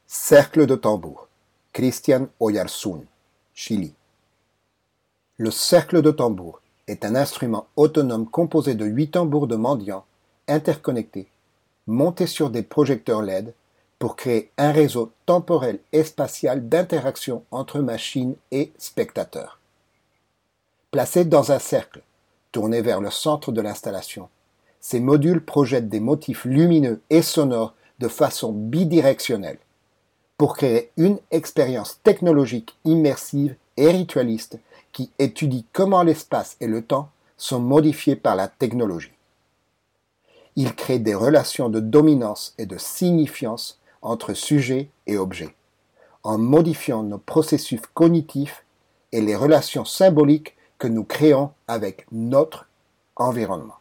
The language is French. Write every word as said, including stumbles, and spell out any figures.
Cercle de tambour, Cristian Oyarzún, Chili. Le cercle de tambour est un instrument autonome composé de huit tambours de mendiants interconnectés, montés sur des projecteurs L E D pour créer un réseau temporel et spatial d'interaction entre machines et spectateurs. Placés dans un cercle, tourné vers le centre de l'installation, ces modules projettent des motifs lumineux et sonores de façon bidirectionnelle, pour créer une expérience technologique immersive et ritualiste qui étudie comment l'espace et le temps sont modifiés par la technologie. Il crée des relations de dominance et de signifiance entre sujet et objet, en modifiant nos processus cognitifs et les relations symboliques que nous créons avec notre environnement.